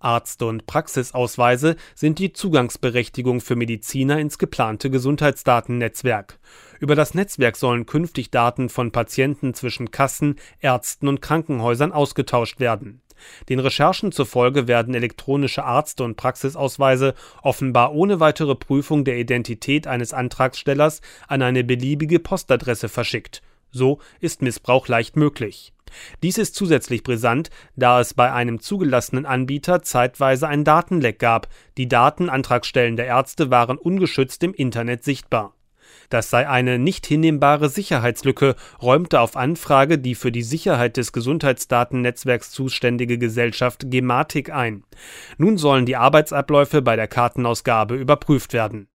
Arzt- und Praxisausweise sind die Zugangsberechtigung für Mediziner ins geplante Gesundheitsdatennetzwerk. Über das Netzwerk sollen künftig Daten von Patienten zwischen Kassen, Ärzten und Krankenhäusern ausgetauscht werden. Den Recherchen zufolge werden elektronische Arzt- und Praxisausweise offenbar ohne weitere Prüfung der Identität eines Antragstellers an eine beliebige Postadresse verschickt. So ist Missbrauch leicht möglich. Dies ist zusätzlich brisant, da es bei einem zugelassenen Anbieter zeitweise ein Datenleck gab. Die Daten antragstellender Ärzte waren ungeschützt im Internet sichtbar. Das sei eine nicht hinnehmbare Sicherheitslücke, räumte auf Anfrage die für die Sicherheit des Gesundheitsdatennetzwerks zuständige Gesellschaft Gematik ein. Nun sollen die Arbeitsabläufe bei der Kartenausgabe überprüft werden.